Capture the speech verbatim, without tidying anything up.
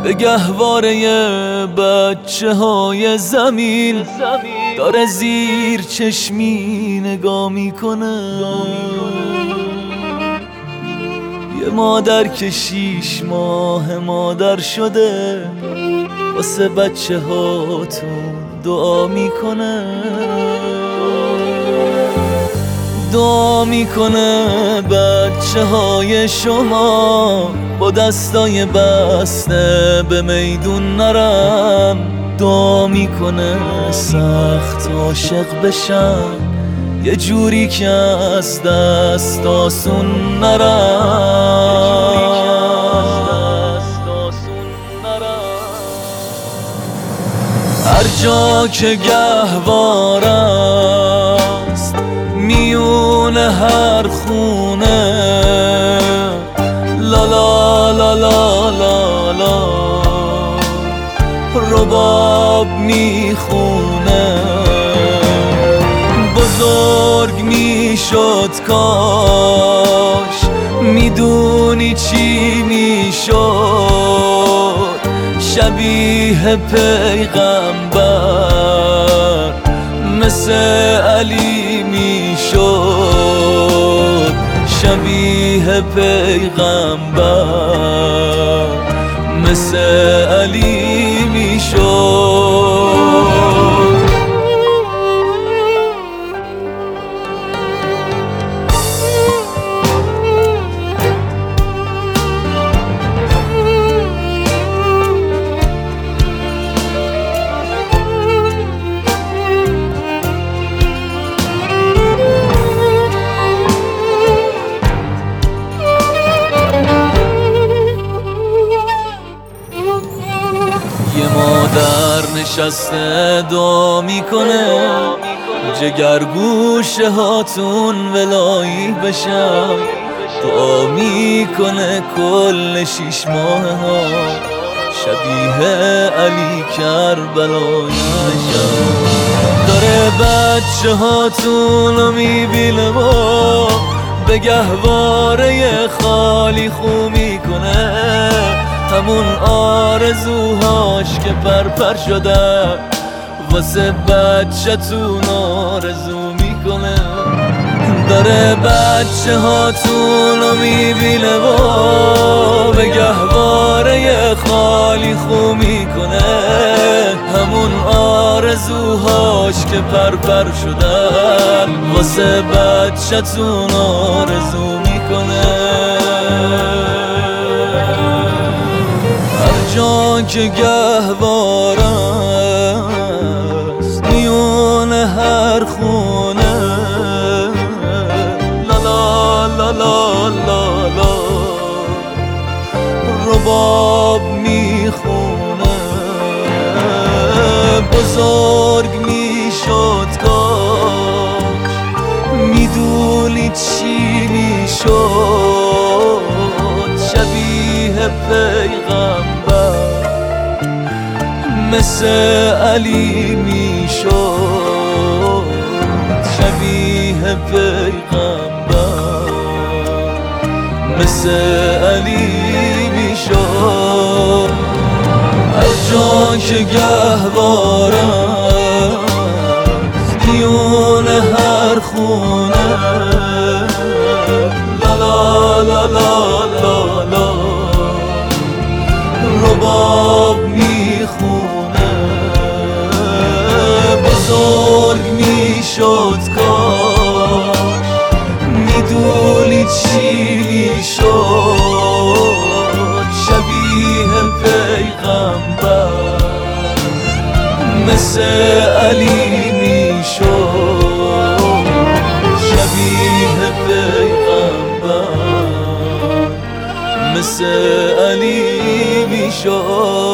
به گهواره بچه های زمین داره زیر چشمی نگاه میکنه. یه مادر که شیش ماه مادر شده واسه بچه هاتون دعا میکنه. دعا میکنه بچه های شما با دستای بسته به میدون نرن. دعا میکنه سخت عاشق بشن یه جوری که از دست آسون نرن. هر جا که گهواره است میون هر خونه لا لا لا لا لا لا رباب میخونه. بزرگ میشد کاش میدونی چی میشد. شبیه پیغمبر مثل علی میشد. شبیه پیغمبر مثل علی میشد. یه مادر نشسته دعا میکنه جگرگوشه هاتون ولایی بشم. دعا میکنه کل شیش ماه ها شبیه علی کربلایی بشم. داره بچه هاتون میبینه و به گهواره خالی خو میکنه. همون آرزوهاش که پرپر شده واسه بچه تون آرزو میکنه. داره بچه هاتون میبینه و به گهواره خالی خو میکنه. همون آرزوهاش که پرپر شده واسه بچه تون آرزو میکنه. جا که گهواره است میون هر خونه لا لا لا لا لا لا رباب میخونه. بزرگ میشد کاش میدونی چی میشد. شبیه پیغمبر مثل علی میشد. شبیه پیغمبر مثل علی میشد. هر جا که گهواره است میون هر خونه لا لا لا لا لا لا رباب میخونه. بزرگ میشد کاش میدونی چی میشد. شبیه پیغمبر مثل علی میشد. شبیه پیغمبر مثل علی میشد.